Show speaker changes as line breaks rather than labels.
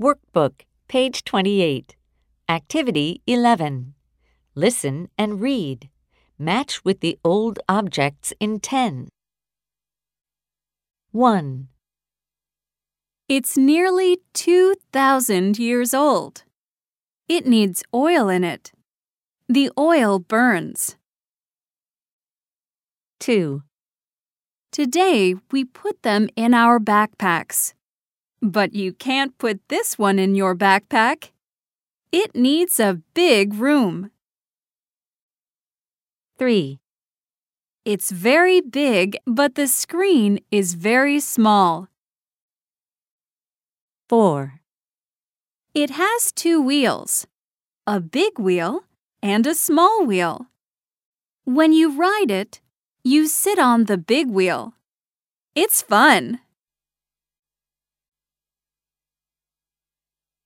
Workbook, page 28. Activity 11. Listen and read. Match with the old objects in 10. 1,
It's nearly 2,000 years old. It needs oil in it. The oil burns.
2,
Today, we put them in our backpacks. But you can't put this one in your backpack. It needs a big room.
3,
It's very big, but the screen is very small.
4,
It has 2 wheels, a big wheel and a small wheel. When you ride it, you sit on the big wheel. It's fun.